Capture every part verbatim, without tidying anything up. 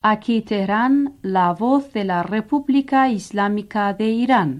Aquí Teherán, la voz de la República Islámica de Irán.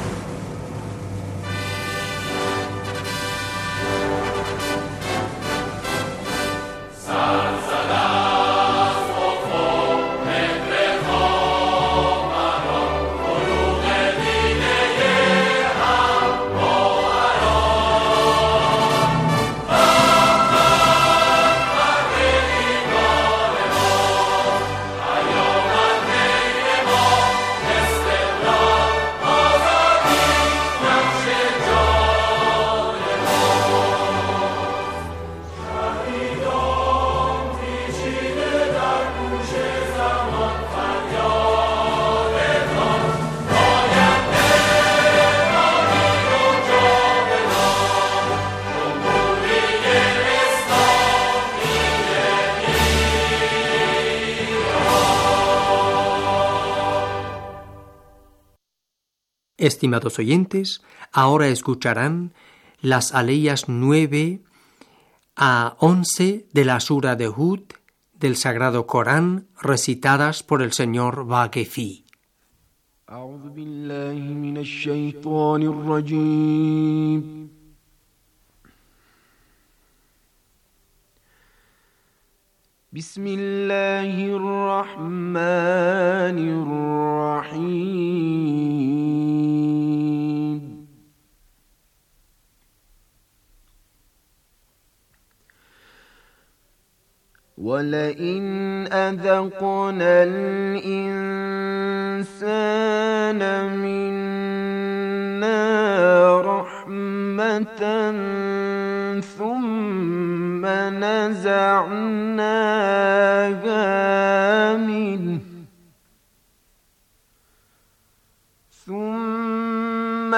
Estimados oyentes, ahora escucharán las aleyas nueve a once de la Sura de Hud del Sagrado Corán, recitadas por el señor Vaquefi. أعوذ بالله من الشيطان الرجيم بسم الله الرحمن الرحيم ولئن أذقنا الإنسان منا رحمة ثم نزعناها منه ثم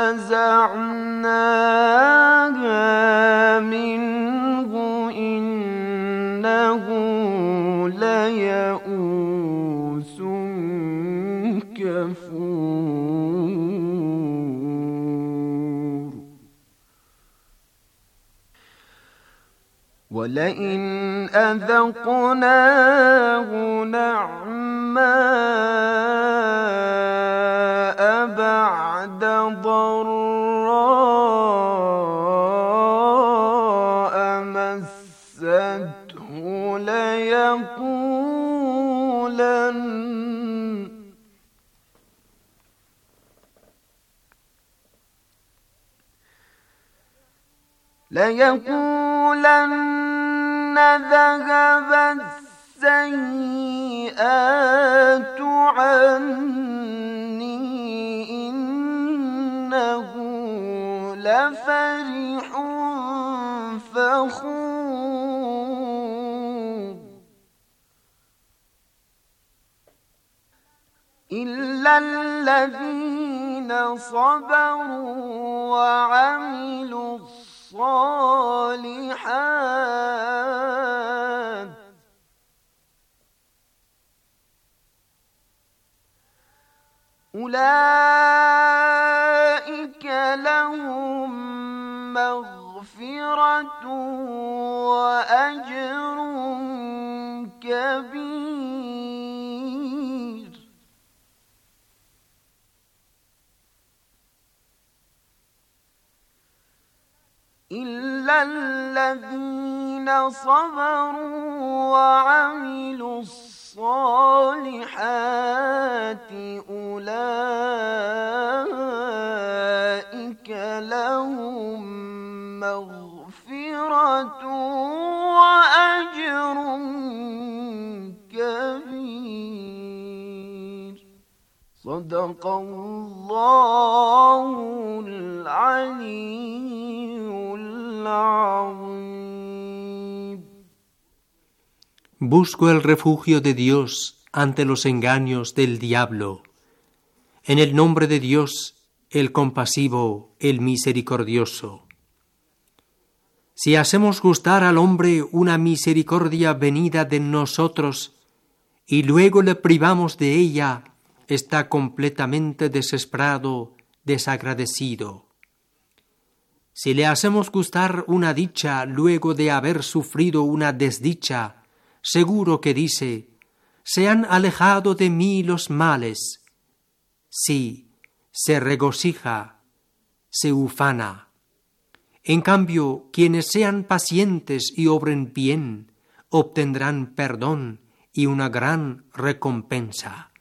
نزعناها منه إنه ليئوس كفور ولئن أذقناه نعماء بعد ضراء مسته ليقولن ليقولن ذهب السيئات عني إنه لفرح فخور إلا الذين صبروا وعملوا الصالحات أولئك لهم مغفرة وأجر كبير إلا الذين صبروا وعملوا الصالحات أولئك لهم مغفرة وأجر كبير صدق الله العلي العظيم. Busco el refugio de Dios ante los engaños del diablo. En el nombre de Dios, el compasivo, el misericordioso. Si hacemos gustar al hombre una misericordia venida de nosotros y luego le privamos de ella, está completamente desesperado, desagradecido. Si le hacemos gustar una dicha luego de haber sufrido una desdicha, seguro que dice: Se han alejado de mí los males. Sí, se regocija, se ufana. En cambio, quienes sean pacientes y obren bien, obtendrán perdón y una gran recompensa.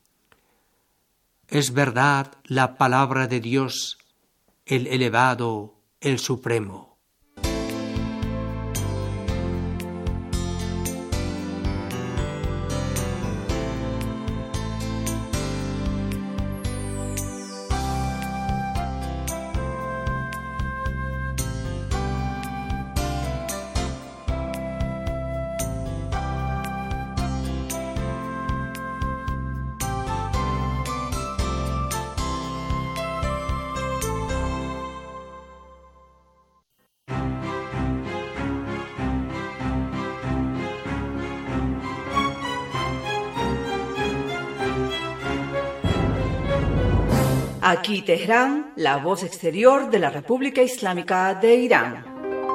Es verdad la palabra de Dios, el elevado, el supremo. Aquí Teherán, la voz exterior de la República Islámica de Irán.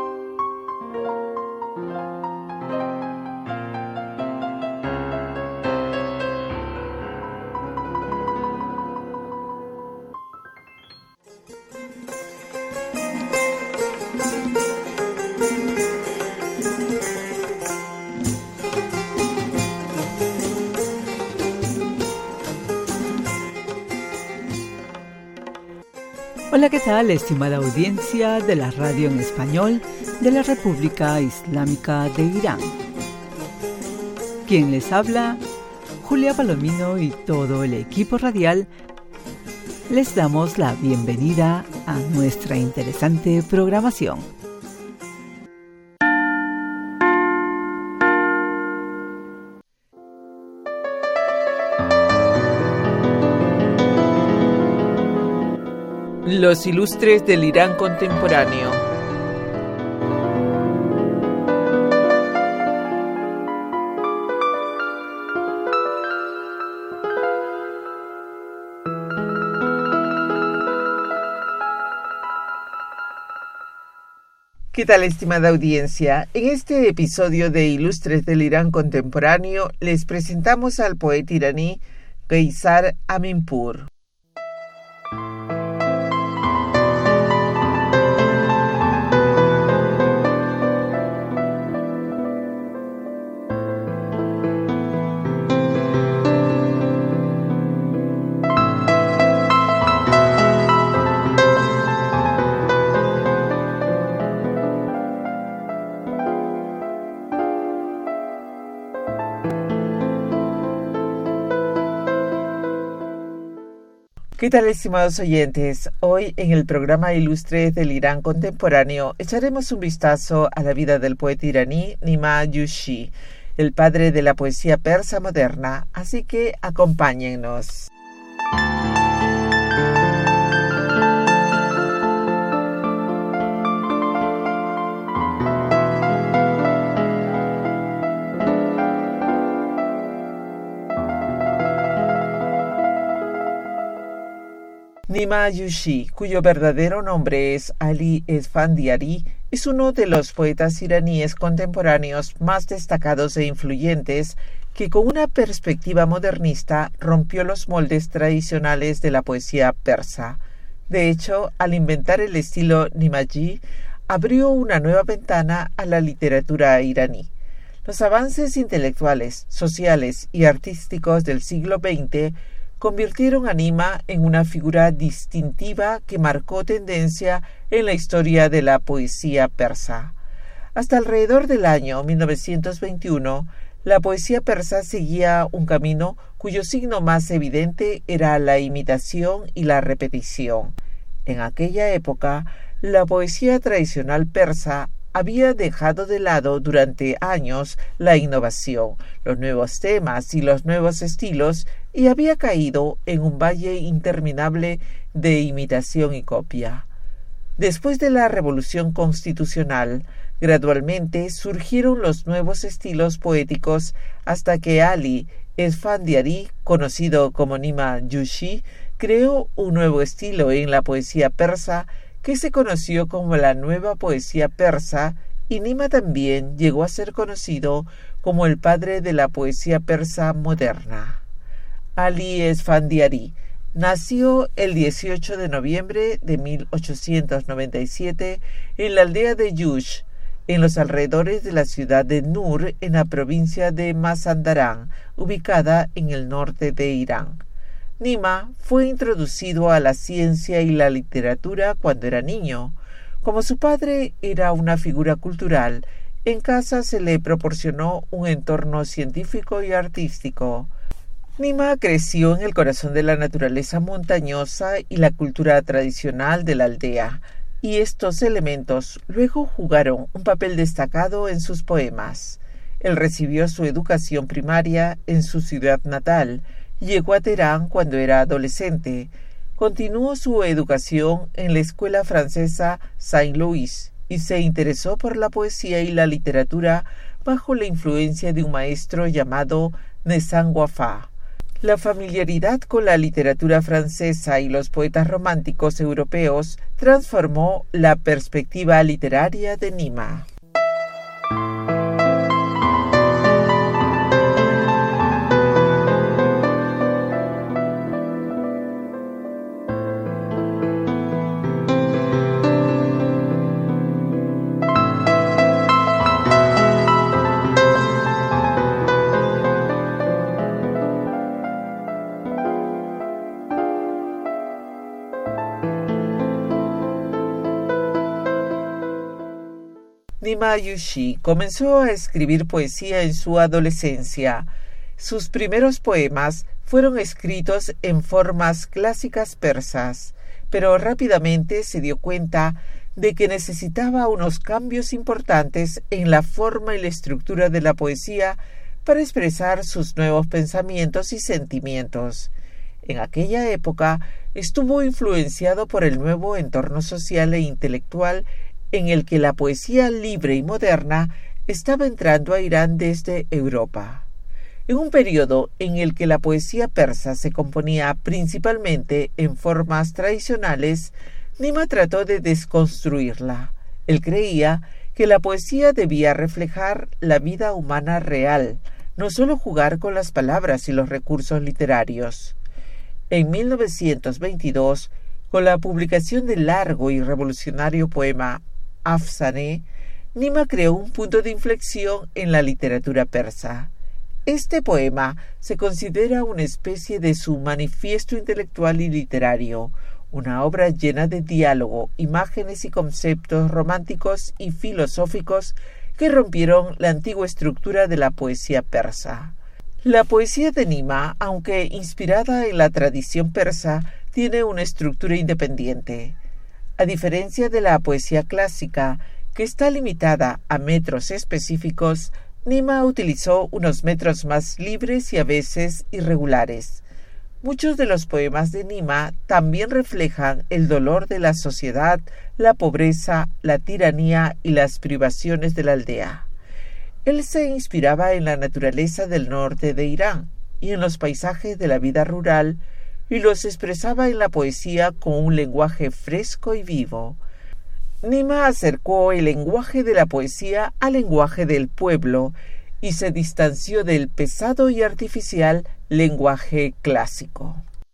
Hola, ¿qué tal, estimada audiencia de la radio en español de la República Islámica de Irán? Quien les habla, Julia Palomino y todo el equipo radial, les damos la bienvenida a nuestra interesante programación. Los ilustres del Irán contemporáneo. ¿Qué tal, estimada audiencia? En este episodio de Ilustres del Irán contemporáneo les presentamos al poeta iraní Qeisar Aminpour. ¿Qué tal, estimados oyentes? Hoy en el programa Ilustres del Irán contemporáneo echaremos un vistazo a la vida del poeta iraní Nima Yushi, el padre de la poesía persa moderna, así que acompáñennos. Nima Yushi, cuyo verdadero nombre es Ali Esfandiari, es uno de los poetas iraníes contemporáneos más destacados e influyentes que con una perspectiva modernista rompió los moldes tradicionales de la poesía persa. De hecho, al inventar el estilo Nimaji, abrió una nueva ventana a la literatura iraní. Los avances intelectuales, sociales y artísticos del siglo veinte convirtieron a Nima en una figura distintiva que marcó tendencia en la historia de la poesía persa. Hasta alrededor del año mil novecientos veintiuno, la poesía persa seguía un camino cuyo signo más evidente era la imitación y la repetición. En aquella época, la poesía tradicional persa había dejado de lado durante años la innovación, los nuevos temas y los nuevos estilos, y había caído en un valle interminable de imitación y copia. Después de la Revolución Constitucional, gradualmente surgieron los nuevos estilos poéticos hasta que Ali Esfandiari, conocido como Nima Yushi, creó un nuevo estilo en la poesía persa que se conoció como la nueva poesía persa y Nima también llegó a ser conocido como el padre de la poesía persa moderna. Ali Esfandiari nació el dieciocho de noviembre de mil ochocientos noventa y siete en la aldea de Yush, en los alrededores de la ciudad de Nur, en la provincia de Mazandarán, ubicada en el norte de Irán. Nima fue introducido a la ciencia y la literatura cuando era niño. Como su padre era una figura cultural, en casa se le proporcionó un entorno científico y artístico. Nima creció en el corazón de la naturaleza montañosa y la cultura tradicional de la aldea, y estos elementos luego jugaron un papel destacado en sus poemas. Él recibió su educación primaria en su ciudad natal, y llegó a Teherán cuando era adolescente. Continuó su educación en la escuela francesa Saint-Louis y se interesó por la poesía y la literatura bajo la influencia de un maestro llamado Nezhan Wafa. La familiaridad con la literatura francesa y los poetas románticos europeos transformó la perspectiva literaria de Nima. Nima Yushi comenzó a escribir poesía en su adolescencia. Sus primeros poemas fueron escritos en formas clásicas persas, pero rápidamente se dio cuenta de que necesitaba unos cambios importantes en la forma y la estructura de la poesía para expresar sus nuevos pensamientos y sentimientos. En aquella época estuvo influenciado por el nuevo entorno social e intelectual en el que la poesía libre y moderna estaba entrando a Irán desde Europa. En un periodo en el que la poesía persa se componía principalmente en formas tradicionales, Nima trató de desconstruirla. Él creía que la poesía debía reflejar la vida humana real, no solo jugar con las palabras y los recursos literarios. En mil novecientos veintidós, con la publicación del largo y revolucionario poema Afsaneh, Nima creó un punto de inflexión en la literatura persa. Este poema se considera una especie de su manifiesto intelectual y literario, una obra llena de diálogo, imágenes y conceptos románticos y filosóficos que rompieron la antigua estructura de la poesía persa. La poesía de Nima, aunque inspirada en la tradición persa, tiene una estructura independiente. A diferencia de la poesía clásica, que está limitada a metros específicos, Nima utilizó unos metros más libres y a veces irregulares. Muchos de los poemas de Nima también reflejan el dolor de la sociedad, la pobreza, la tiranía y las privaciones de la aldea. Él se inspiraba en la naturaleza del norte de Irán y en los paisajes de la vida rural, y los expresaba en la poesía con un lenguaje fresco y vivo. Nima acercó el lenguaje de la poesía al lenguaje del pueblo y se distanció del pesado y artificial lenguaje clásico.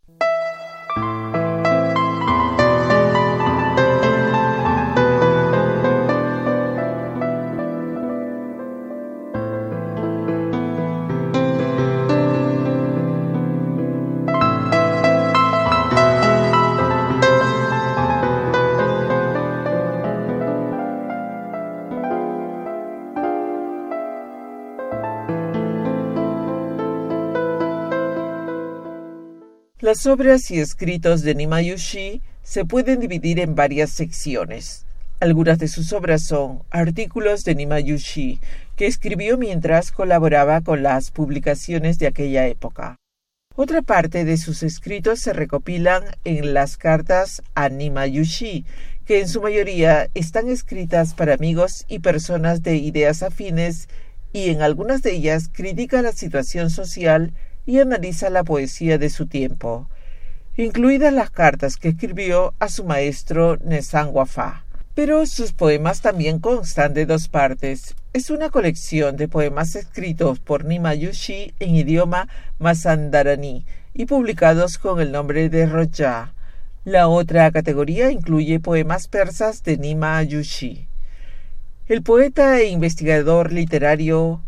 Las obras y escritos de Nima Yushi se pueden dividir en varias secciones. Algunas de sus obras son artículos de Nima Yushi, que escribió mientras colaboraba con las publicaciones de aquella época. Otra parte de sus escritos se recopilan en las cartas a Nima Yushi, que en su mayoría están escritas para amigos y personas de ideas afines, y en algunas de ellas critica la situación social y analiza la poesía de su tiempo, incluidas las cartas que escribió a su maestro Nezhan Wafa. Pero sus poemas también constan de dos partes. Es una colección de poemas escritos por Nima Yushi en idioma mazandarani y publicados con el nombre de Roja. La otra categoría incluye poemas persas de Nima Yushi. El poeta e investigador literario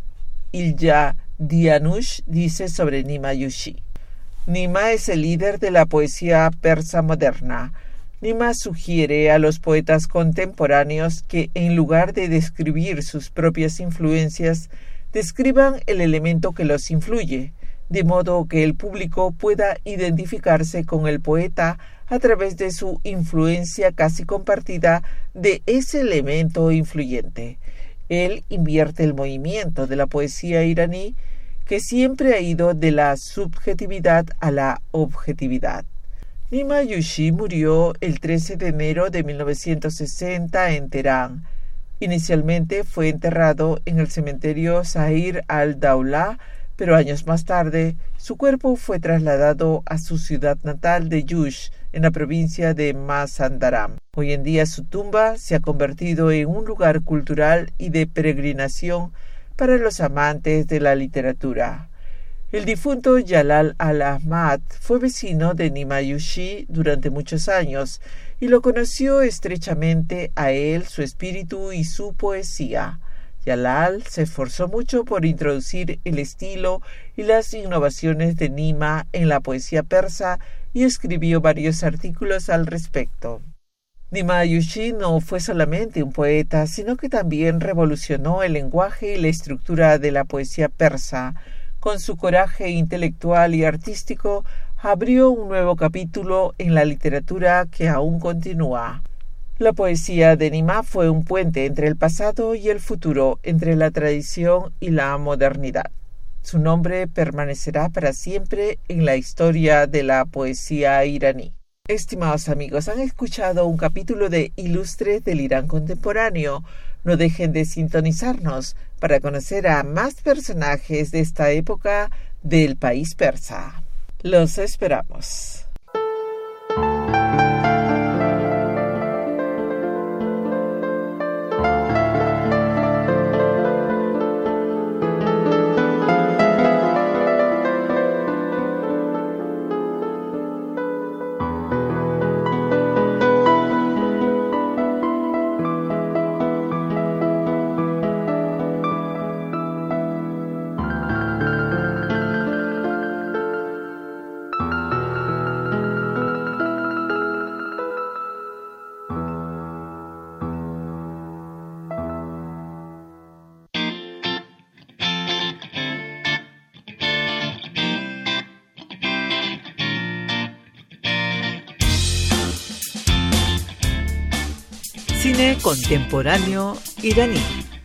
Ilya Dianush dice sobre Nima Yushi: Nima es el líder de la poesía persa moderna. Nima sugiere a los poetas contemporáneos que, en lugar de describir sus propias influencias, describan el elemento que los influye, de modo que el público pueda identificarse con el poeta a través de su influencia casi compartida de ese elemento influyente. Él invierte el movimiento de la poesía iraní, que siempre ha ido de la subjetividad a la objetividad. Nima Yushi murió el trece de enero de mil novecientos sesenta en Teherán. Inicialmente fue enterrado en el cementerio Zahir al-Dawla, pero años más tarde su cuerpo fue trasladado a su ciudad natal de Yush, en la provincia de Mazandaran. Hoy en día su tumba se ha convertido en un lugar cultural y de peregrinación para los amantes de la literatura. El difunto Jalal al-Ahmad fue vecino de Nima Yushi durante muchos años y lo conoció estrechamente a él, su espíritu y su poesía. Jalal se esforzó mucho por introducir el estilo y las innovaciones de Nima en la poesía persa y escribió varios artículos al respecto. Nima Yushi no fue solamente un poeta, sino que también revolucionó el lenguaje y la estructura de la poesía persa. Con su coraje intelectual y artístico, abrió un nuevo capítulo en la literatura que aún continúa. La poesía de Nima fue un puente entre el pasado y el futuro, entre la tradición y la modernidad. Su nombre permanecerá para siempre en la historia de la poesía iraní. Estimados amigos, han escuchado un capítulo de Ilustres del Irán contemporáneo. No dejen de sintonizarnos para conocer a más personajes de esta época del país persa. Los esperamos. Cine contemporáneo iraní.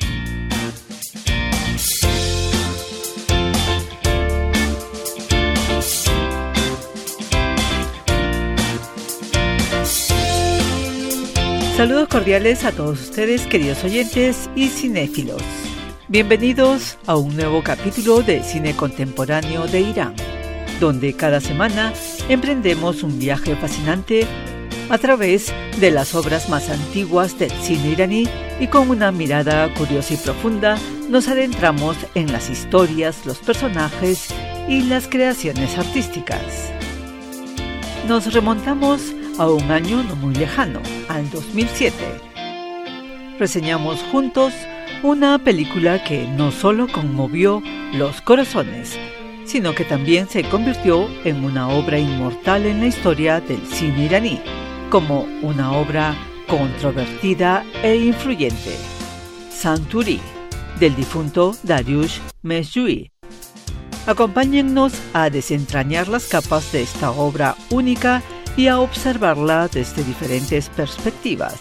Saludos cordiales a todos ustedes, queridos oyentes y cinéfilos. Bienvenidos a un nuevo capítulo de Cine contemporáneo de Irán, donde cada semana emprendemos un viaje fascinante a través de las obras más antiguas del cine iraní y con una mirada curiosa y profunda nos adentramos en las historias, los personajes y las creaciones artísticas. Nos remontamos a un año no muy lejano, al dos mil siete. Reseñamos juntos una película que no solo conmovió los corazones, sino que también se convirtió en una obra inmortal en la historia del cine iraní, como una obra controvertida e influyente. Santuri, del difunto Dariush Mezhui. Acompáñennos a desentrañar las capas de esta obra única y a observarla desde diferentes perspectivas.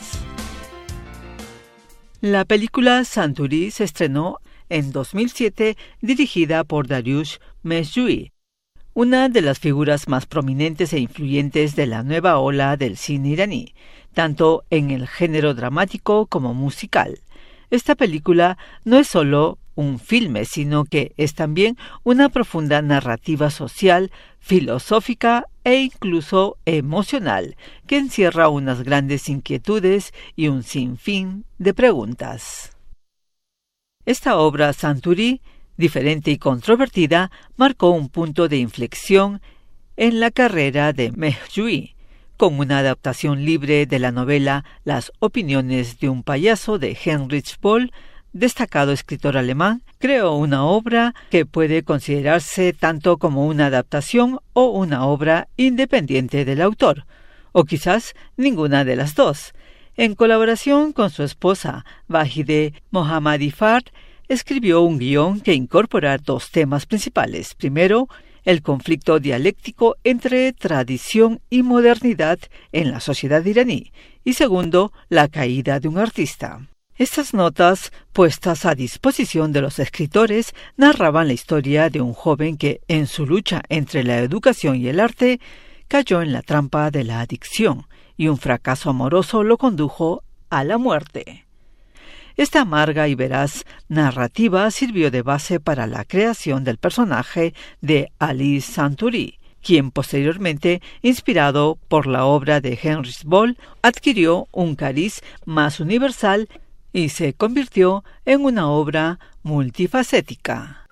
La película Santuri se estrenó en dos mil siete, dirigida por Dariush Mezhui, una de las figuras más prominentes e influyentes de la nueva ola del cine iraní, tanto en el género dramático como musical. Esta película no es solo un filme, sino que es también una profunda narrativa social, filosófica e incluso emocional, que encierra unas grandes inquietudes y un sinfín de preguntas. Esta obra, Santuri, diferente y controvertida, marcó un punto de inflexión en la carrera de Mejjui, con una adaptación libre de la novela Las opiniones de un payaso de Heinrich Böll, destacado escritor alemán. Creó una obra que puede considerarse tanto como una adaptación o una obra independiente del autor, o quizás ninguna de las dos. En colaboración con su esposa, Vahide Mohammadi-Fard, escribió un guión que incorpora dos temas principales. Primero, el conflicto dialéctico entre tradición y modernidad en la sociedad iraní, y segundo, la caída de un artista. Estas notas, puestas a disposición de los escritores, narraban la historia de un joven que, en su lucha entre la educación y el arte, cayó en la trampa de la adicción, y un fracaso amoroso lo condujo a la muerte. Esta amarga y veraz narrativa sirvió de base para la creación del personaje de Ali Santuri, quien posteriormente, inspirado por la obra de Heinrich Böll, adquirió un cariz más universal y se convirtió en una obra multifacética.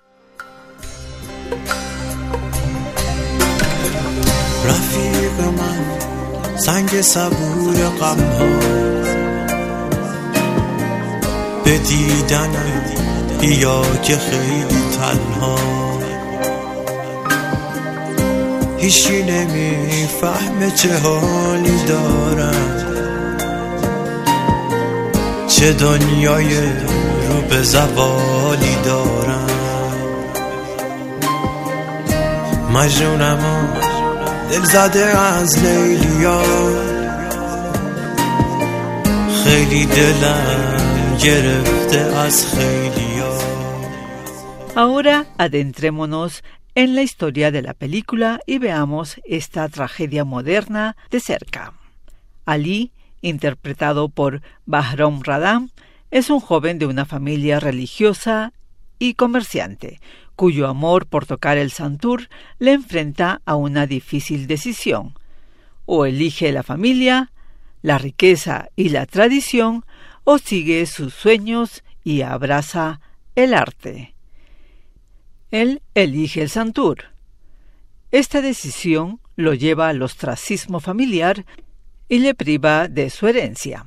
به دیدنم بیا که خیلی تنها هیچی نمیفهمه چه حالی دارم چه دنیای رو به زوالی دارم مجنونم و دل زده از لیلیا خیلی دلم Ahora adentrémonos en la historia de la película y veamos esta tragedia moderna de cerca. Ali, interpretado por Bahrom Radam, es un joven de una familia religiosa y comerciante, cuyo amor por tocar el santur le enfrenta a una difícil decisión. O elige la familia, la riqueza y la tradición, o sigue sus sueños y abraza el arte. Él elige el santur. Esta decisión lo lleva al ostracismo familiar y le priva de su herencia.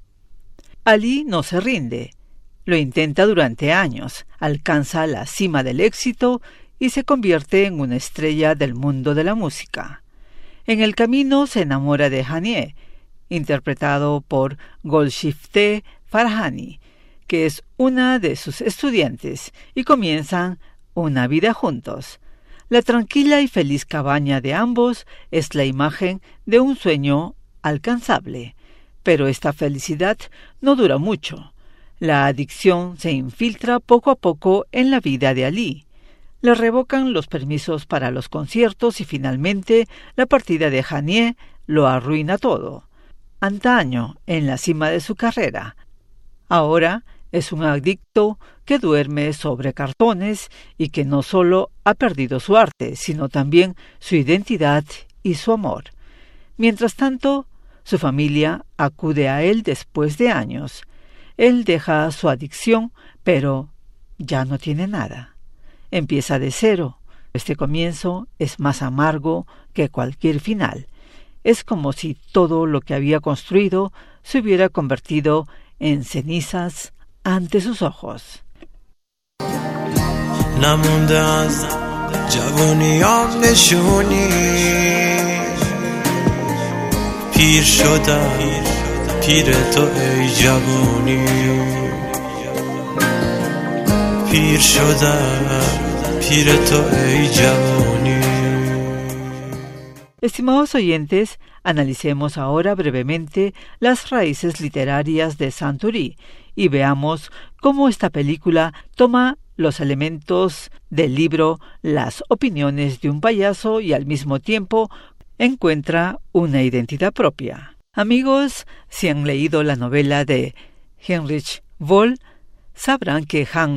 Ali no se rinde. Lo intenta durante años, alcanza la cima del éxito y se convierte en una estrella del mundo de la música. En el camino se enamora de Hanieh, interpretado por Golshifteh Farhani, que es una de sus estudiantes, y comienzan una vida juntos. La tranquila y feliz cabaña de ambos es la imagen de un sueño alcanzable, pero esta felicidad no dura mucho. La adicción se infiltra poco a poco en la vida de Ali. Le revocan los permisos para los conciertos y finalmente la partida de Hanieh lo arruina todo. Antaño, en la cima de su carrera, ahora es un adicto que duerme sobre cartones y que no solo ha perdido su arte, sino también su identidad y su amor. Mientras tanto, su familia acude a él después de años. Él deja su adicción, pero ya no tiene nada. Empieza de cero. Este comienzo es más amargo que cualquier final. Es como si todo lo que había construido se hubiera convertido en cenizas ante sus ojos. نمونده از جوونیام نشونی پیر شدم پیر تو ای جوونی پیر شدم پیر تو ای جوونی. Estimados oyentes, analicemos ahora brevemente las raíces literarias de Santuri y veamos cómo esta película toma los elementos del libro Las opiniones de un payaso y al mismo tiempo encuentra una identidad propia. Amigos, si han leído la novela de Heinrich Böll, sabrán que Hans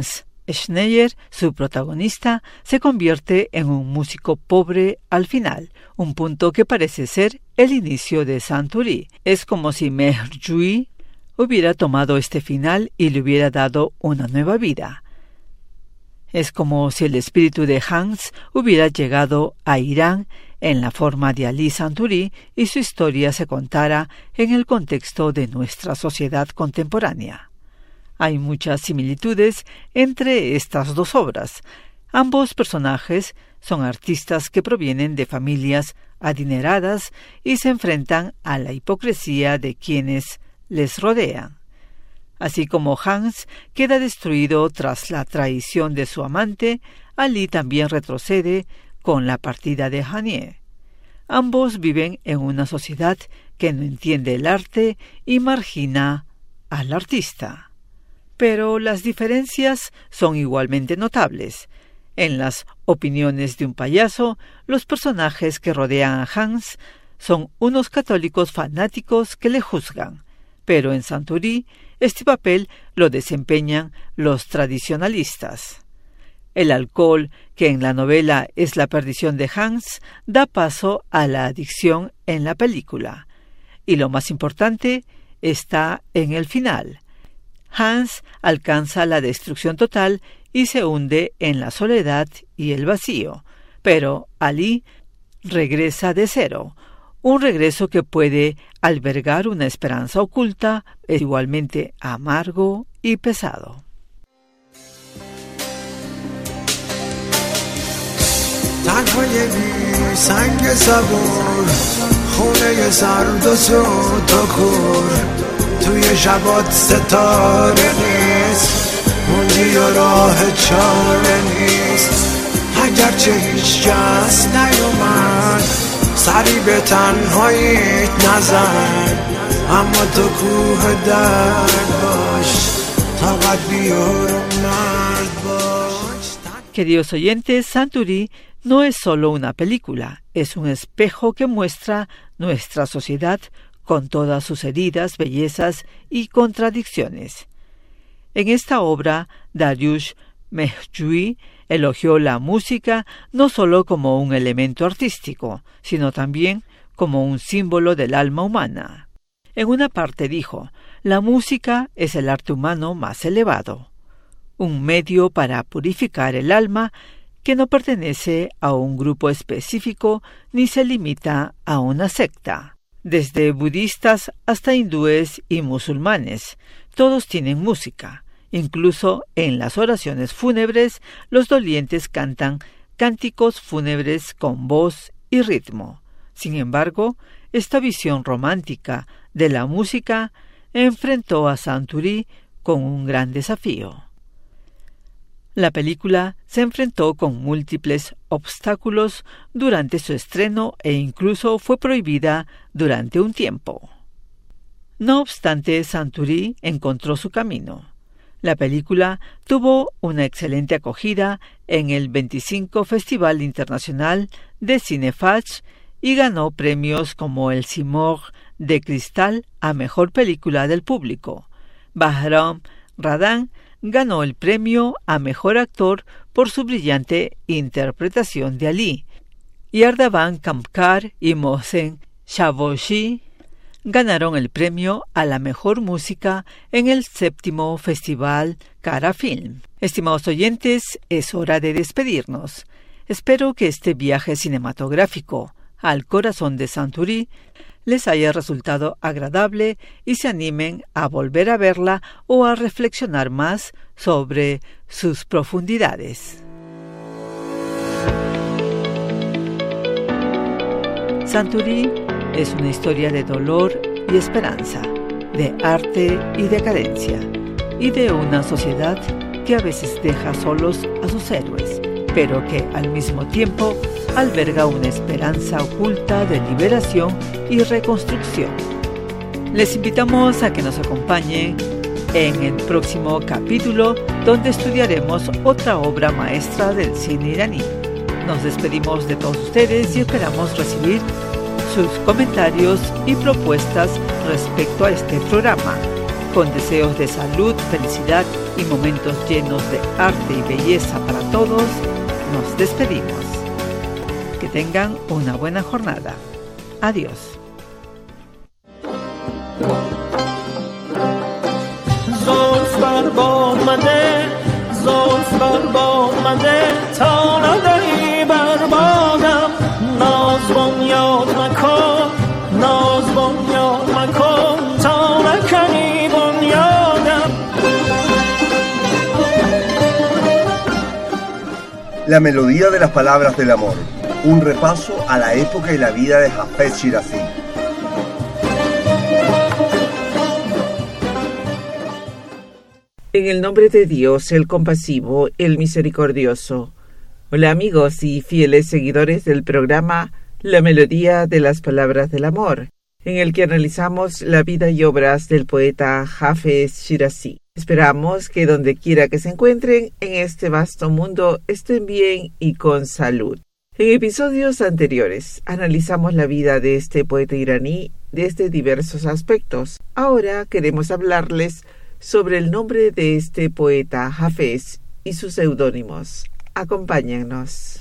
Schneier, su protagonista, se convierte en un músico pobre al final, un punto que parece ser el inicio de Santuri. Es como si Mehjui hubiera tomado este final y le hubiera dado una nueva vida. Es como si el espíritu de Hans hubiera llegado a Irán en la forma de Ali Santuri y su historia se contara en el contexto de nuestra sociedad contemporánea. Hay muchas similitudes entre estas dos obras. Ambos personajes son artistas que provienen de familias adineradas y se enfrentan a la hipocresía de quienes les rodean. Así como Hans queda destruido tras la traición de su amante, Ali también retrocede con la partida de Hanie. Ambos viven en una sociedad que no entiende el arte y margina al artista. Pero las diferencias son igualmente notables. En las opiniones de un payaso, los personajes que rodean a Hans son unos católicos fanáticos que le juzgan, pero en Santuri este papel lo desempeñan los tradicionalistas. El alcohol, que en la novela es la perdición de Hans, da paso a la adicción en la película. Y lo más importante está en el final. Hans alcanza la destrucción total y se hunde en la soledad y el vacío, pero Ali regresa de cero, un regreso que puede albergar una esperanza oculta, igualmente amargo y pesado. تنهای بی سنگ صبور خونه سرد و سود و کور توی شبات ستاره نیست موندی و راه چاره نیست اگرچه هیچ کس نیومد سری به تنهاییت نزن اما تو کوه درد باش طاقت بیار و مرد باش. Queridos oyentes, Santuri no es solo una película, es un espejo que muestra nuestra sociedad con todas sus heridas, bellezas y contradicciones. En esta obra, Dariush Mehjui elogió la música no solo como un elemento artístico, sino también como un símbolo del alma humana. En una parte dijo, la música es el arte humano más elevado, un medio para purificar el alma que no pertenece a un grupo específico ni se limita a una secta. Desde budistas hasta hindúes y musulmanes, todos tienen música. Incluso en las oraciones fúnebres, los dolientes cantan cánticos fúnebres con voz y ritmo. Sin embargo, esta visión romántica de la música enfrentó a Santuri con un gran desafío. La película se enfrentó con múltiples obstáculos durante su estreno e incluso fue prohibida durante un tiempo. No obstante, Santuri encontró su camino. La película tuvo una excelente acogida en el veinticinco Festival Internacional de Cinefach y ganó premios como el Simor de Cristal a Mejor Película del Público. Bahram Radan ganó el premio a Mejor Actor por su brillante interpretación de Ali, y Ardavan Kamkar y Mohsen Shavoshi ganaron el premio a la Mejor Música en el séptimo Festival Cara Film. Estimados oyentes, es hora de despedirnos. Espero que este viaje cinematográfico al corazón de Santuri les haya resultado agradable y se animen a volver a verla o a reflexionar más sobre sus profundidades. Santuri es una historia de dolor y esperanza, de arte y decadencia, y de una sociedad que a veces deja solos a sus héroes, pero que al mismo tiempo alberga una esperanza oculta de liberación y reconstrucción. Les invitamos a que nos acompañen en el próximo capítulo, donde estudiaremos otra obra maestra del cine iraní. Nos despedimos de todos ustedes y esperamos recibir sus comentarios y propuestas respecto a este programa. con deseos de salud, felicidad y momentos llenos de arte y belleza para todos, nos despedimos. Que tengan una buena jornada. Adiós. La melodía de las palabras del amor. Un repaso a la época y la vida de Hafez Shirazi. En el nombre de Dios, el compasivo, el misericordioso. Hola amigos y fieles seguidores del programa La Melodía de las Palabras del Amor, en el que analizamos la vida y obras del poeta Hafez Shirazi. Esperamos que donde quiera que se encuentren en este vasto mundo estén bien y con salud. En episodios anteriores analizamos la vida de este poeta iraní desde diversos aspectos. Ahora queremos hablarles sobre el nombre de este poeta Hafez y sus seudónimos. Acompáñennos.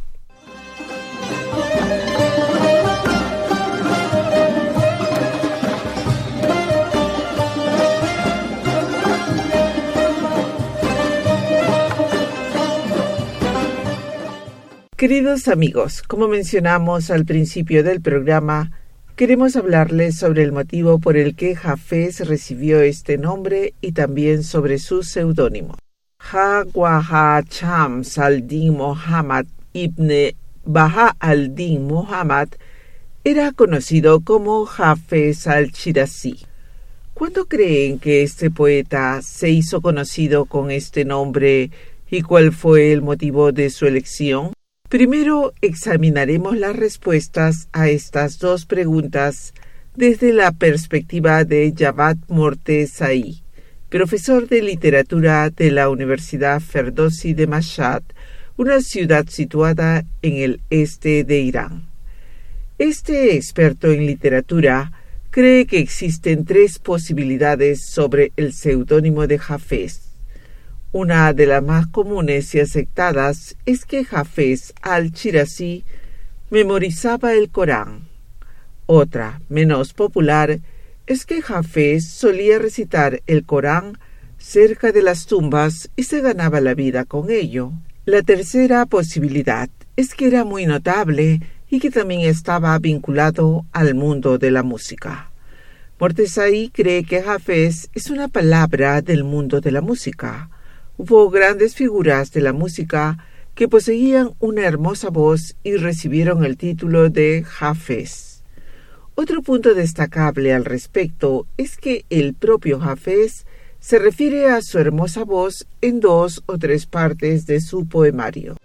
Queridos amigos, como mencionamos al principio del programa, queremos hablarles sobre el motivo por el que Hafez recibió este nombre y también sobre su seudónimo. Ha Shams al-Din Muhammad ibn Baha al-Din Muhammad era conocido como Hafez al-Shirazi. ¿Cuándo creen que este poeta se hizo conocido con este nombre y cuál fue el motivo de su elección? Primero examinaremos las respuestas a estas dos preguntas desde la perspectiva de Javad Mortezai, profesor de literatura de la Universidad Ferdowsi de Mashhad, una ciudad situada en el este de Irán. Este experto en literatura cree que existen tres posibilidades sobre el seudónimo de Hafez. Una de las más comunes y aceptadas es que Hafez al-Shirazi memorizaba el Corán. Otra, menos popular, es que Hafez solía recitar el Corán cerca de las tumbas y se ganaba la vida con ello. La tercera posibilidad es que era muy notable y que también estaba vinculado al mundo de la música. Mortezai cree que Hafez es una palabra del mundo de la música. Hubo grandes figuras de la música que poseían una hermosa voz y recibieron el título de Hafez. Otro punto destacable al respecto es que el propio Hafez se refiere a su hermosa voz en dos o tres partes de su poemario.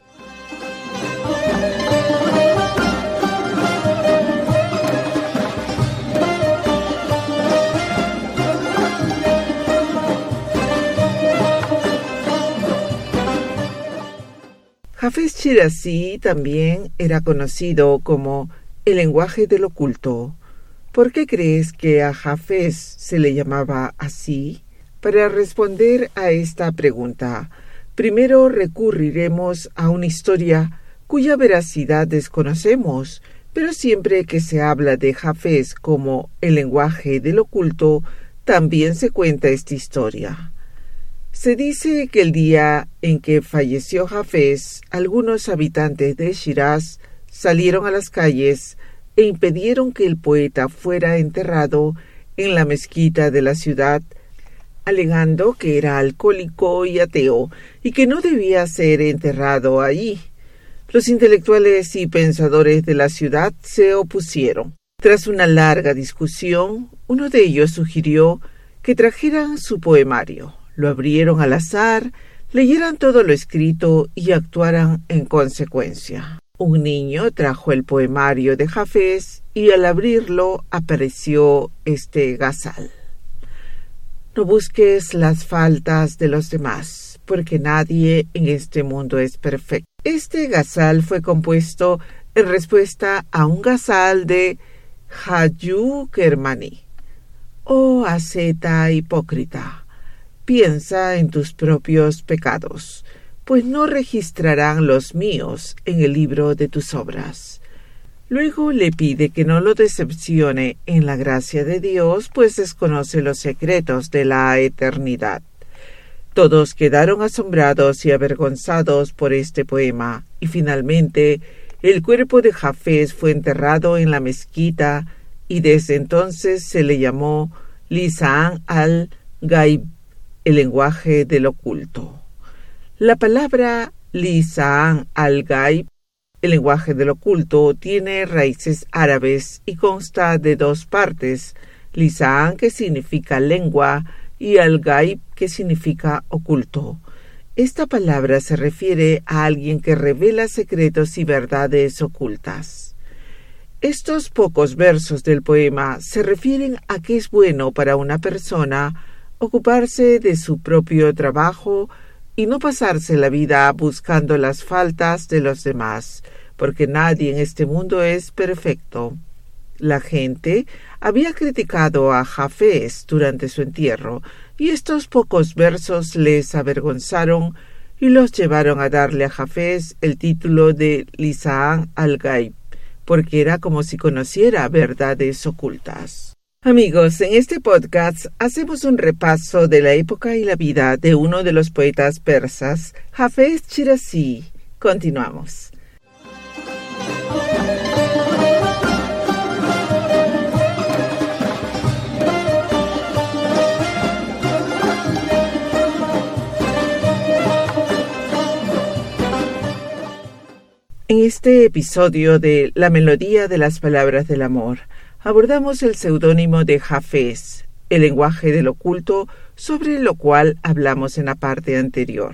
Hafez Shirazi también era conocido como el lenguaje del oculto. ¿Por qué crees que a Hafez se le llamaba así? Para responder a esta pregunta, primero recurriremos a una historia cuya veracidad desconocemos, pero siempre que se habla de Hafez como el lenguaje del oculto, también se cuenta esta historia. Se dice que el día en que falleció Hafez, algunos habitantes de Shiraz salieron a las calles e impidieron que el poeta fuera enterrado en la mezquita de la ciudad, alegando que era alcohólico y ateo y que no debía ser enterrado allí. Los intelectuales y pensadores de la ciudad se opusieron. Tras una larga discusión, uno de ellos sugirió que trajeran su poemario. Lo abrieron al azar, leyeran todo lo escrito y actuaran en consecuencia. Un niño trajo el poemario de Hafez y al abrirlo apareció este gazal. No busques las faltas de los demás, porque nadie en este mundo es perfecto. Este gazal fue compuesto en respuesta a un gazal de Hayu Kermani, Oh asceta hipócrita, piensa en tus propios pecados, pues no registrarán los míos en el libro de tus obras. Luego le pide que no lo decepcione en la gracia de Dios, pues desconoce los secretos de la eternidad. Todos quedaron asombrados y avergonzados por este poema, y finalmente el cuerpo de Jafés fue enterrado en la mezquita, y desde entonces se le llamó Lisaan al-Gaib, el lenguaje del oculto. La palabra Lisaan al-Gaib, el lenguaje del oculto, tiene raíces árabes y consta de dos partes, Lisaan, que significa lengua, y al-Gaib, que significa oculto. Esta palabra se refiere a alguien que revela secretos y verdades ocultas. Estos pocos versos del poema se refieren a que es bueno para una persona ocuparse de su propio trabajo y no pasarse la vida buscando las faltas de los demás, porque nadie en este mundo es perfecto. La gente había criticado a Jafés durante su entierro, y estos pocos versos les avergonzaron y los llevaron a darle a Jafés el título de Lisaan al-Gaib, porque era como si conociera verdades ocultas. Amigos, en este podcast hacemos un repaso de la época y la vida de uno de los poetas persas, Hafez Shirazi. Continuamos. En este episodio de La melodía de las palabras del amor, abordamos el seudónimo de Hafez, el lenguaje del oculto, sobre lo cual hablamos en la parte anterior.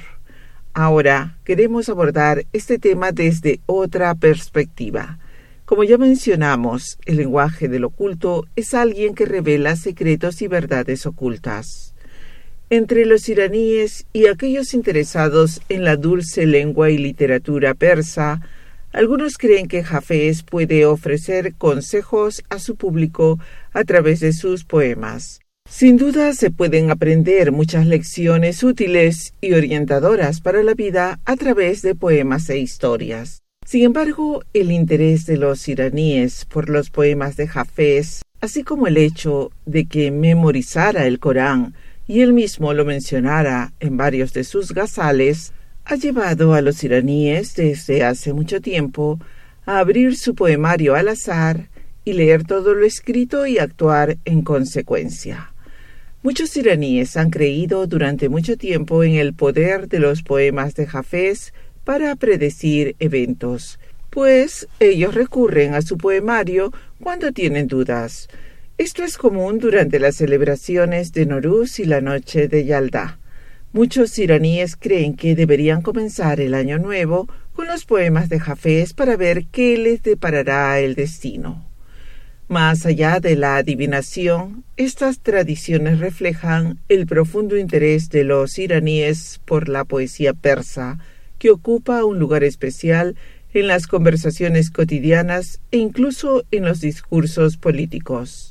Ahora queremos abordar este tema desde otra perspectiva. Como ya mencionamos, el lenguaje del oculto es alguien que revela secretos y verdades ocultas. Entre los iraníes y aquellos interesados en la dulce lengua y literatura persa, algunos creen que Hafez puede ofrecer consejos a su público a través de sus poemas. Sin duda se pueden aprender muchas lecciones útiles y orientadoras para la vida a través de poemas e historias. Sin embargo, el interés de los iraníes por los poemas de Hafez, así como el hecho de que memorizara el Corán y él mismo lo mencionara en varios de sus gazales, ha llevado a los iraníes desde hace mucho tiempo a abrir su poemario al azar y leer todo lo escrito y actuar en consecuencia. Muchos iraníes han creído durante mucho tiempo en el poder de los poemas de Hafez para predecir eventos, pues ellos recurren a su poemario cuando tienen dudas. Esto es común durante las celebraciones de Nowruz y la noche de Yalda. Muchos iraníes creen que deberían comenzar el año nuevo con los poemas de Hafez para ver qué les deparará el destino. Más allá de la adivinación, estas tradiciones reflejan el profundo interés de los iraníes por la poesía persa, que ocupa un lugar especial en las conversaciones cotidianas e incluso en los discursos políticos.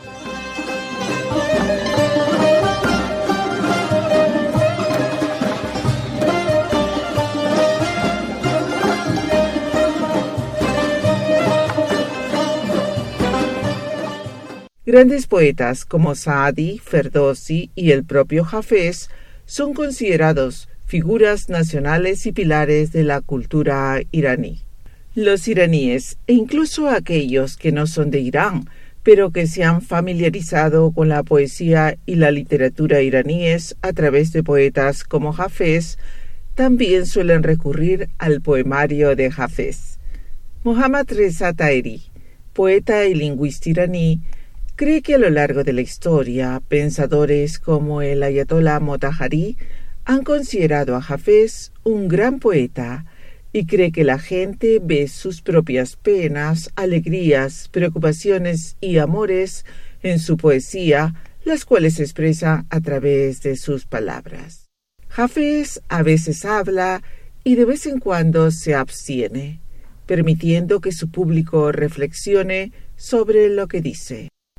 Grandes poetas como Saadi, Ferdowsi y el propio Hafez son considerados figuras nacionales y pilares de la cultura iraní. Los iraníes, e incluso aquellos que no son de Irán, pero que se han familiarizado con la poesía y la literatura iraníes a través de poetas como Hafez, también suelen recurrir al poemario de Hafez. Mohammad Reza Taheri, poeta y lingüista iraní, cree que a lo largo de la historia, pensadores como el Ayatollah Motahari han considerado a Hafez un gran poeta y cree que la gente ve sus propias penas, alegrías, preocupaciones y amores en su poesía, las cuales expresa a través de sus palabras. Hafez a veces habla y de vez en cuando se abstiene, permitiendo que su público reflexione sobre lo que dice.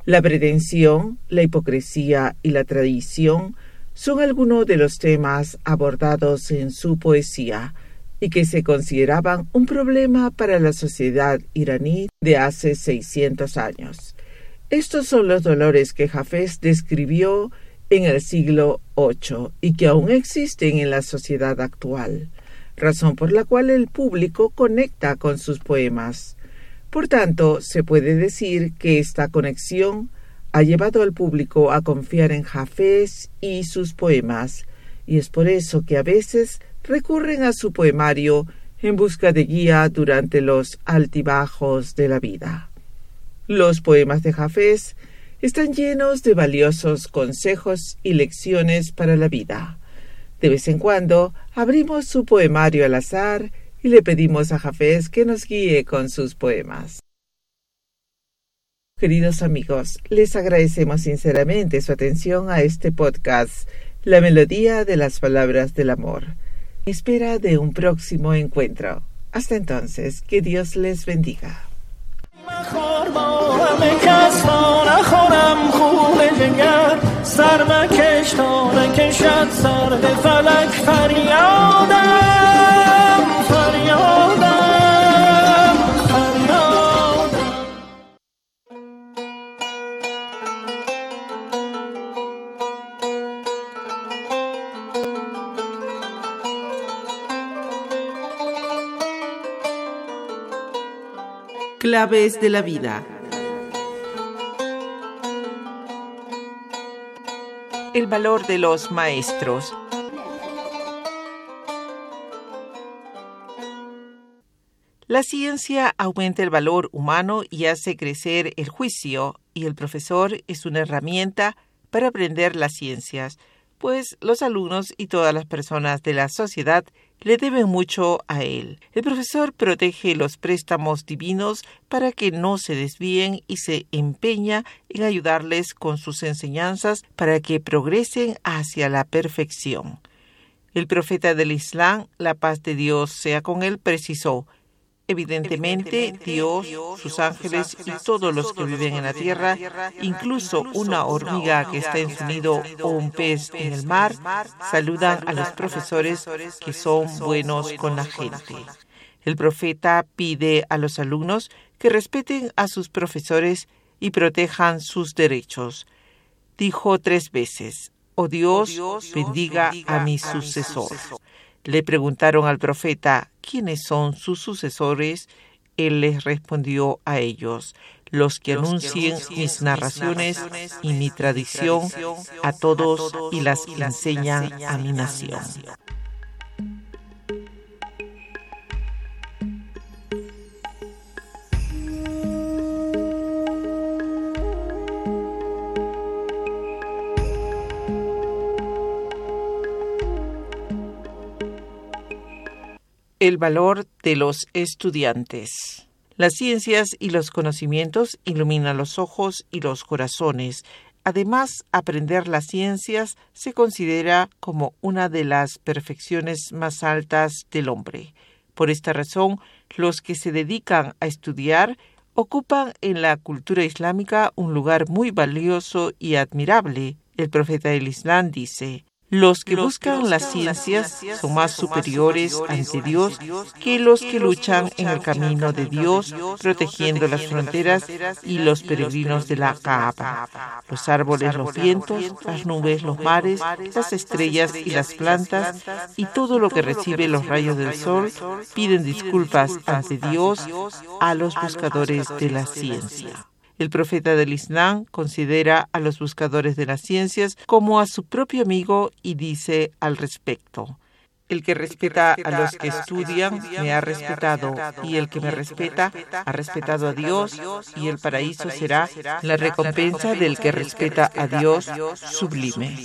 La pretensión, la hipocresía y la tradición son algunos de los temas abordados en su poesía y que se consideraban un problema para la sociedad iraní de hace seiscientos años. Estos son los dolores que Hafez describió en el siglo ocho y que aún existen en la sociedad actual, razón por la cual el público conecta con sus poemas. Por tanto, se puede decir que esta conexión ha llevado al público a confiar en Hafez y sus poemas, y es por eso que a veces recurren a su poemario en busca de guía durante los altibajos de la vida. Los poemas de Hafez están llenos de valiosos consejos y lecciones para la vida. De vez en cuando abrimos su poemario al azar y le pedimos a Hafez que nos guíe con sus poemas. Queridos amigos, les agradecemos sinceramente su atención a este podcast, La Melodía de las Palabras del Amor. Espera de un próximo encuentro. Hasta entonces, que Dios les bendiga. Claves de la vida. El valor de los maestros. La ciencia aumenta el valor humano y hace crecer el juicio, y el profesor es una herramienta para aprender las ciencias, pues los alumnos y todas las personas de la sociedad le deben mucho a él. El profesor protege los préstamos divinos para que no se desvíen y se empeña en ayudarles con sus enseñanzas para que progresen hacia la perfección. El profeta del Islam, la paz de Dios sea con él, precisó: evidentemente, Dios, sus ángeles y todos los que viven en la tierra, incluso una hormiga que está en su nido o un pez en el mar, saludan a los profesores que son buenos con la gente. El profeta pide a los alumnos que respeten a sus profesores y protejan sus derechos. Dijo tres veces: «Oh Dios, bendiga a mi sucesor». Le preguntaron al profeta: ¿quiénes son sus sucesores? Él les respondió a ellos: los que anuncien mis narraciones y mi tradición a todos y las enseñan a mi nación. El valor de los estudiantes. Las ciencias y los conocimientos iluminan los ojos y los corazones. Además, aprender las ciencias se considera como una de las perfecciones más altas del hombre. Por esta razón, los que se dedican a estudiar ocupan en la cultura islámica un lugar muy valioso y admirable. El profeta del Islam dice: los que buscan las ciencias son más superiores ante Dios que los que luchan en el camino de Dios, protegiendo las fronteras y los peregrinos de la Kaaba. Los árboles, los vientos, las nubes, los mares, las estrellas y las plantas, y todo lo que recibe los rayos del sol, piden disculpas ante Dios a los buscadores de la ciencia. El profeta del Islam considera a los buscadores de las ciencias como a su propio amigo y dice al respecto: el que respeta a los que estudian me ha respetado, y el que me respeta ha respetado a Dios, y el paraíso será la recompensa del que respeta a Dios sublime.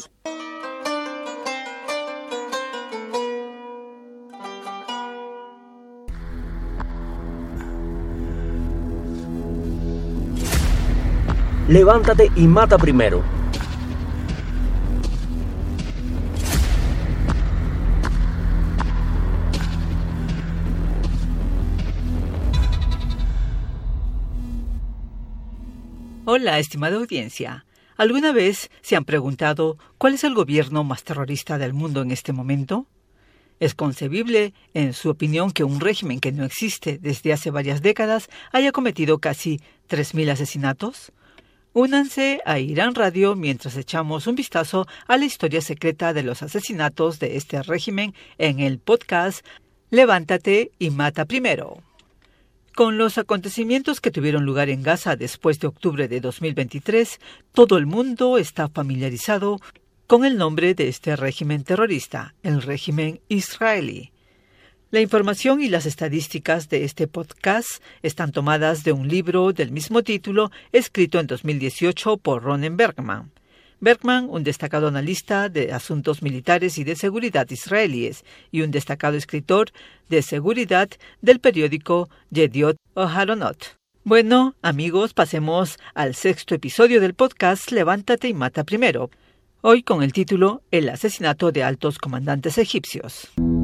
Levántate y mata primero. Hola, estimada audiencia. ¿Alguna vez se han preguntado cuál es el gobierno más terrorista del mundo en este momento? ¿Es concebible, en su opinión, que un régimen que no existe desde hace varias décadas haya cometido casi tres mil asesinatos? Únanse a Irán Radio mientras echamos un vistazo a la historia secreta de los asesinatos de este régimen en el podcast Levántate y Mata Primero. Con los acontecimientos que tuvieron lugar en Gaza después de octubre de dos mil veintitrés, todo el mundo está familiarizado con el nombre de este régimen terrorista, el régimen israelí. La información y las estadísticas de este podcast están tomadas de un libro del mismo título, escrito en dos mil dieciocho por Ronen Bergman. Bergman, un destacado analista de asuntos militares y de seguridad israelíes, y un destacado escritor de seguridad del periódico Yediot Aharonot. Bueno, amigos, pasemos al sexto episodio del podcast Levántate y Mata Primero. Hoy con el título El asesinato de altos comandantes egipcios.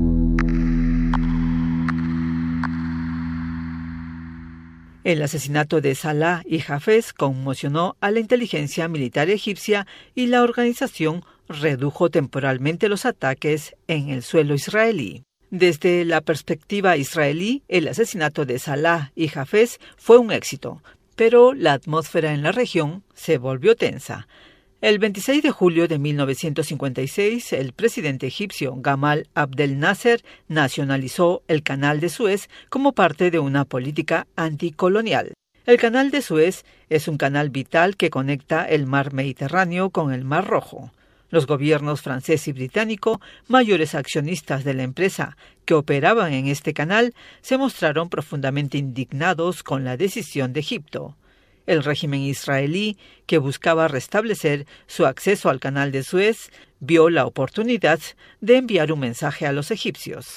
El asesinato de Salah y Hafez conmocionó a la inteligencia militar egipcia y la organización redujo temporalmente los ataques en el suelo israelí. Desde la perspectiva israelí, el asesinato de Salah y Hafez fue un éxito, pero la atmósfera en la región se volvió tensa. El veintiséis de julio de mil novecientos cincuenta y seis, el presidente egipcio Gamal Abdel Nasser nacionalizó el Canal de Suez como parte de una política anticolonial. El Canal de Suez es un canal vital que conecta el mar Mediterráneo con el Mar Rojo. Los gobiernos francés y británico, mayores accionistas de la empresa que operaban en este canal, se mostraron profundamente indignados con la decisión de Egipto. El régimen israelí, que buscaba restablecer su acceso al Canal de Suez, vio la oportunidad de enviar un mensaje a los egipcios.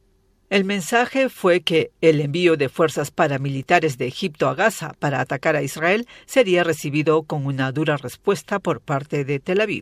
El mensaje fue que el envío de fuerzas paramilitares de Egipto a Gaza para atacar a Israel sería recibido con una dura respuesta por parte de Tel Aviv.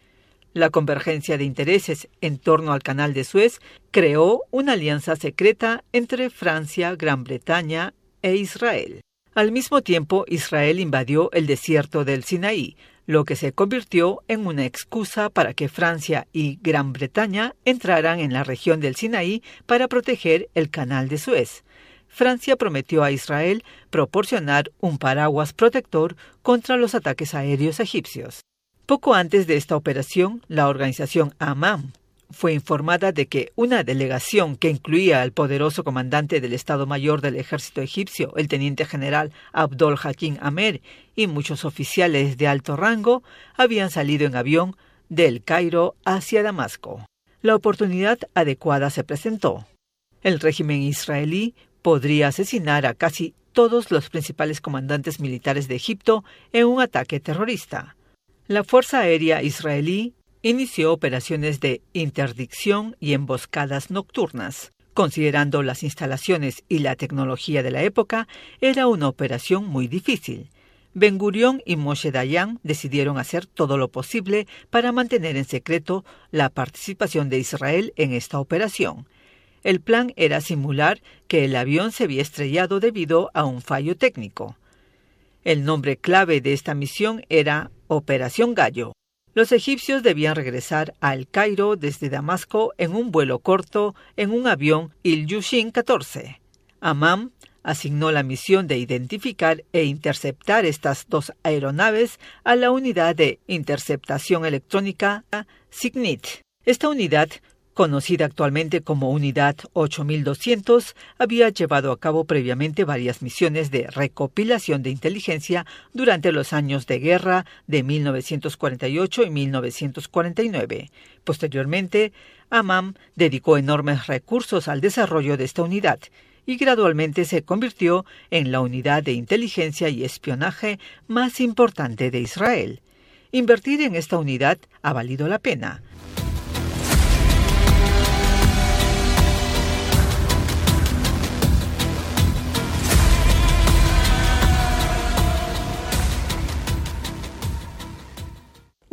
La convergencia de intereses en torno al Canal de Suez creó una alianza secreta entre Francia, Gran Bretaña e Israel. Al mismo tiempo, Israel invadió el desierto del Sinaí, lo que se convirtió en una excusa para que Francia y Gran Bretaña entraran en la región del Sinaí para proteger el Canal de Suez. Francia prometió a Israel proporcionar un paraguas protector contra los ataques aéreos egipcios. Poco antes de esta operación, la organización Amán fue informada de que una delegación que incluía al poderoso comandante del Estado Mayor del Ejército egipcio, el teniente general Abdol Hakim Amer, y muchos oficiales de alto rango, habían salido en avión del Cairo hacia Damasco. La oportunidad adecuada se presentó. El régimen israelí podría asesinar a casi todos los principales comandantes militares de Egipto en un ataque terrorista. La Fuerza Aérea Israelí inició operaciones de interdicción y emboscadas nocturnas. Considerando las instalaciones y la tecnología de la época, era una operación muy difícil. Ben Gurión y Moshe Dayan decidieron hacer todo lo posible para mantener en secreto la participación de Israel en esta operación. El plan era simular que el avión se había estrellado debido a un fallo técnico. El nombre clave de esta misión era Operación Gallo. Los egipcios debían regresar a El Cairo desde Damasco en un vuelo corto en un avión Ilyushin catorce. Amán asignó la misión de identificar e interceptar estas dos aeronaves a la unidad de interceptación electrónica Signit. Esta unidad, conocida actualmente como Unidad ocho mil doscientos, había llevado a cabo previamente varias misiones de recopilación de inteligencia durante los años de guerra de mil novecientos cuarenta y ocho y mil novecientos cuarenta y nueve. Posteriormente, Amán dedicó enormes recursos al desarrollo de esta unidad y gradualmente se convirtió en la unidad de inteligencia y espionaje más importante de Israel. Invertir en esta unidad ha valido la pena.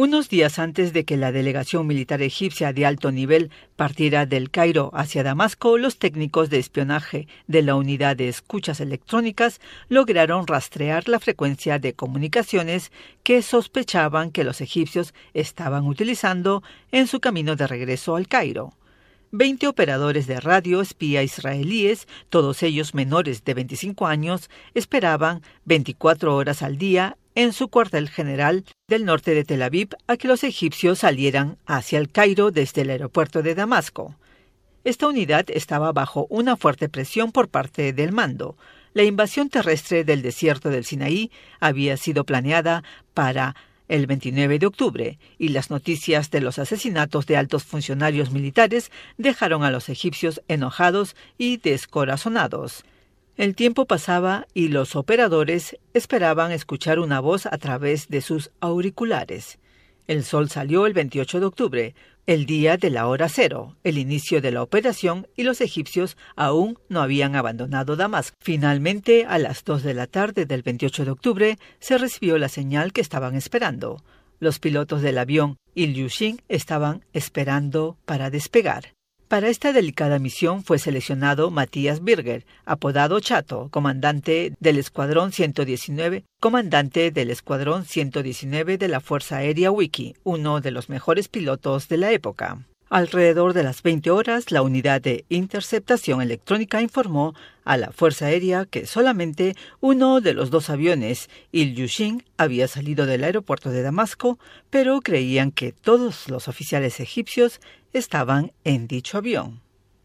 Unos días antes de que la delegación militar egipcia de alto nivel partiera del Cairo hacia Damasco, los técnicos de espionaje de la unidad de escuchas electrónicas lograron rastrear la frecuencia de comunicaciones que sospechaban que los egipcios estaban utilizando en su camino de regreso al Cairo. Veinte operadores de radio espía israelíes, todos ellos menores de veinticinco años, esperaban veinticuatro horas al día en su cuartel general del norte de Tel Aviv a que los egipcios salieran hacia el Cairo desde el aeropuerto de Damasco. Esta unidad estaba bajo una fuerte presión por parte del mando. La invasión terrestre del desierto del Sinaí había sido planeada para el veintinueve de octubre, y las noticias de los asesinatos de altos funcionarios militares dejaron a los egipcios enojados y descorazonados. El tiempo pasaba y los operadores esperaban escuchar una voz a través de sus auriculares. El sol salió el veintiocho de octubre, el día de la hora cero, el inicio de la operación, y los egipcios aún no habían abandonado Damasco. Finalmente, a las dos de la tarde del veintiocho de octubre, se recibió la señal que estaban esperando. Los pilotos del avión Ilyushin estaban esperando para despegar. Para esta delicada misión fue seleccionado Matías Birger, apodado Chato, comandante del Escuadrón ciento diecinueve, comandante del Escuadrón ciento diecinueve de la Fuerza Aérea Wiki, uno de los mejores pilotos de la época. Alrededor de las veinte horas, la unidad de interceptación electrónica informó a la Fuerza Aérea que solamente uno de los dos aviones, Ilyushin, había salido del aeropuerto de Damasco, pero creían que todos los oficiales egipcios estaban en dicho avión.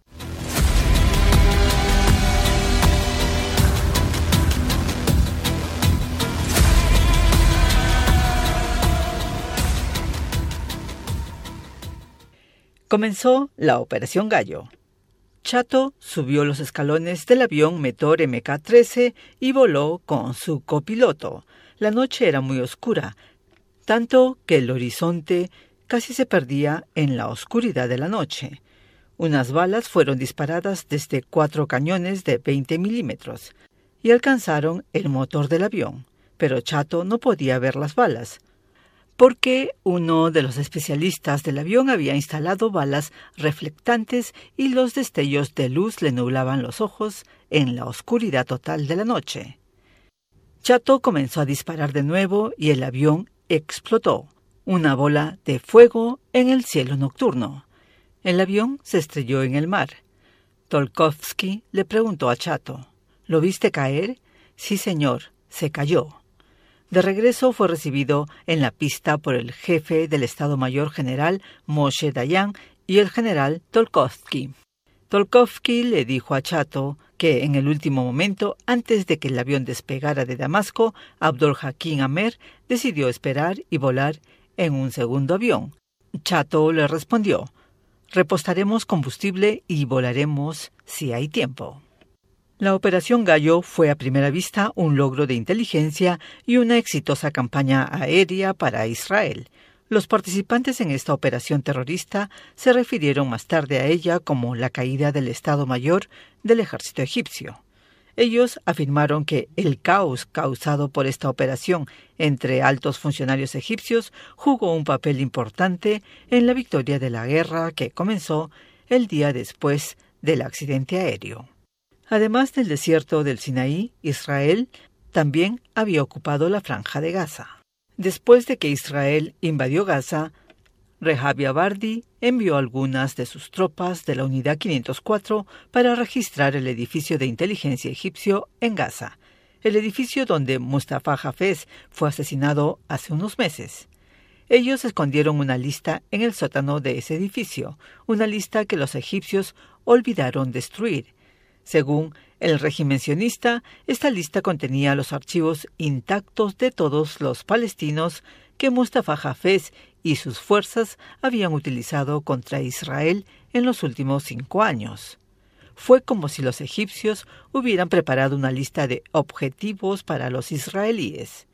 Comenzó la Operación Gallo. Chato subió los escalones del avión Meteor M K trece y voló con su copiloto. La noche era muy oscura, tanto que el horizonte casi se perdía en la oscuridad de la noche. Unas balas fueron disparadas desde cuatro cañones de veinte milímetros y alcanzaron el motor del avión, pero Chato no podía ver las balas, porque uno de los especialistas del avión había instalado balas reflectantes y los destellos de luz le nublaban los ojos en la oscuridad total de la noche. Chato comenzó a disparar de nuevo y el avión explotó, una bola de fuego en el cielo nocturno. El avión se estrelló en el mar. Tolkovsky le preguntó a Chato, ¿lo viste caer? Sí, señor, se cayó. De regreso fue recibido en la pista por el jefe del Estado Mayor General Moshe Dayan y el general Tolkovsky. Tolkovsky le dijo a Chato que en el último momento, antes de que el avión despegara de Damasco, Abdul Hakim Amer decidió esperar y volar en un segundo avión. Chato le respondió, repostaremos combustible y volaremos si hay tiempo. La Operación Gallo fue a primera vista un logro de inteligencia y una exitosa campaña aérea para Israel. Los participantes en esta operación terrorista se refirieron más tarde a ella como la caída del Estado Mayor del ejército egipcio. Ellos afirmaron que el caos causado por esta operación entre altos funcionarios egipcios jugó un papel importante en la victoria de la guerra que comenzó el día después del accidente aéreo. Además del desierto del Sinaí, Israel también había ocupado la Franja de Gaza. Después de que Israel invadió Gaza, Rehavi Abardi envió algunas de sus tropas de la Unidad quinientos cuatro para registrar el edificio de inteligencia egipcio en Gaza, el edificio donde Mustafa Hafez fue asesinado hace unos meses. Ellos escondieron una lista en el sótano de ese edificio, una lista que los egipcios olvidaron destruir. Según el régimen sionista, esta lista contenía los archivos intactos de todos los palestinos que Mustafa Hafez y sus fuerzas habían utilizado contra Israel en los últimos cinco años. Fue como si los egipcios hubieran preparado una lista de objetivos para los israelíes.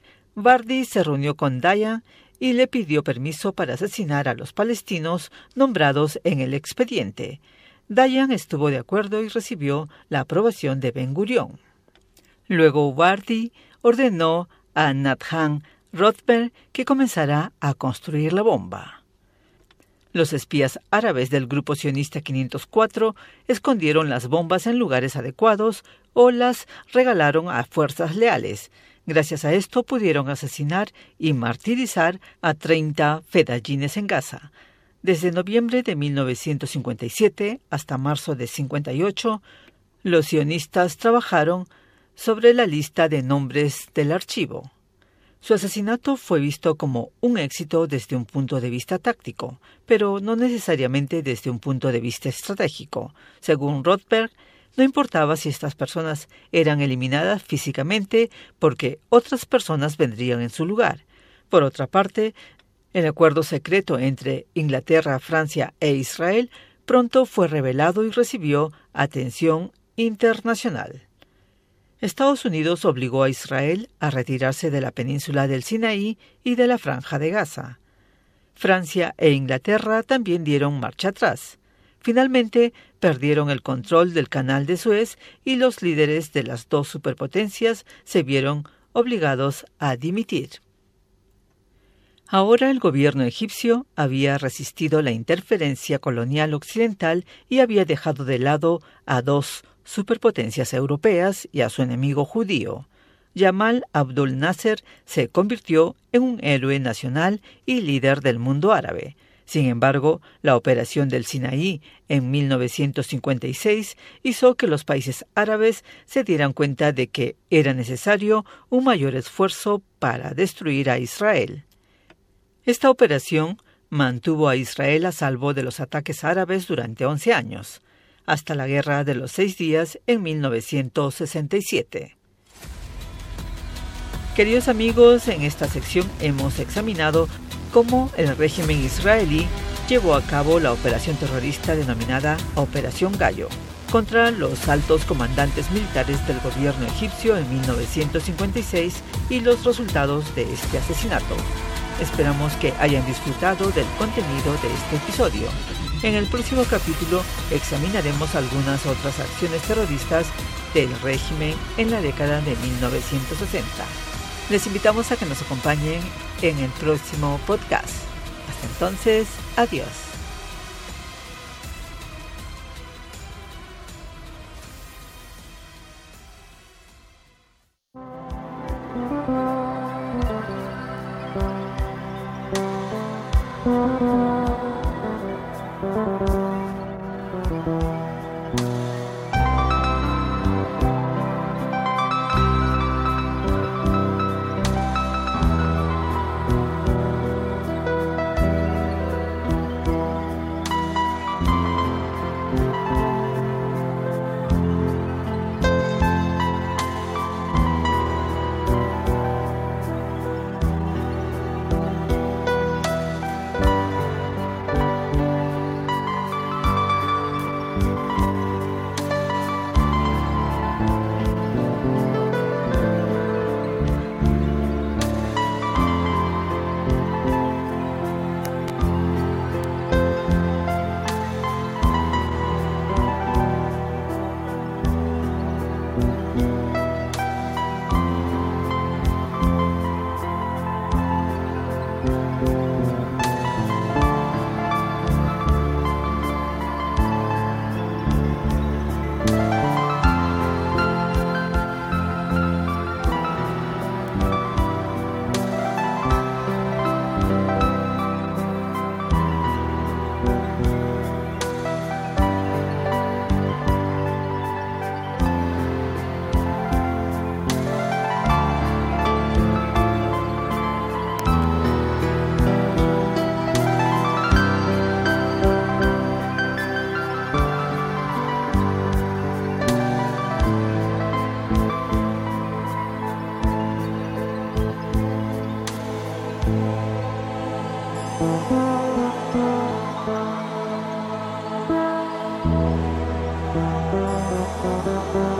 Bardi se reunió con Dayan y le pidió permiso para asesinar a los palestinos nombrados en el expediente. Dayan estuvo de acuerdo y recibió la aprobación de Ben Gurión. Luego Bardi ordenó a Nathan Rothberg que comenzará a construir la bomba. Los espías árabes del grupo sionista quinientos cuatro escondieron las bombas en lugares adecuados o las regalaron a fuerzas leales. Gracias a esto pudieron asesinar y martirizar a treinta fedayines en Gaza. Desde noviembre de mil novecientos cincuenta y siete hasta marzo de cincuenta y ocho, los sionistas trabajaron sobre la lista de nombres del archivo. Su asesinato fue visto como un éxito desde un punto de vista táctico, pero no necesariamente desde un punto de vista estratégico. Según Rothberg, no importaba si estas personas eran eliminadas físicamente porque otras personas vendrían en su lugar. Por otra parte, el acuerdo secreto entre Inglaterra, Francia e Israel pronto fue revelado y recibió atención internacional. Estados Unidos obligó a Israel a retirarse de la península del Sinaí y de la Franja de Gaza. Francia e Inglaterra también dieron marcha atrás. Finalmente, perdieron el control del Canal de Suez y los líderes de las dos superpotencias se vieron obligados a dimitir. Ahora el gobierno egipcio había resistido la interferencia colonial occidental y había dejado de lado a dos superpotencias europeas y a su enemigo judío. Yamal Abdul Nasser se convirtió en un héroe nacional y líder del mundo árabe. Sin embargo, la operación del Sinaí en mil novecientos cincuenta y seis hizo que los países árabes se dieran cuenta de que era necesario un mayor esfuerzo para destruir a Israel. Esta operación mantuvo a Israel a salvo de los ataques árabes durante once años, hasta la Guerra de los Seis Días en mil novecientos sesenta y siete. Queridos amigos, en esta sección hemos examinado cómo el régimen israelí llevó a cabo la operación terrorista denominada Operación Gallo contra los altos comandantes militares del gobierno egipcio en mil novecientos cincuenta y seis y los resultados de este asesinato. Esperamos que hayan disfrutado del contenido de este episodio. En el próximo capítulo examinaremos algunas otras acciones terroristas del régimen en la década de mil novecientos sesenta. Les invitamos a que nos acompañen en el próximo podcast. Hasta entonces, adiós. Thank you.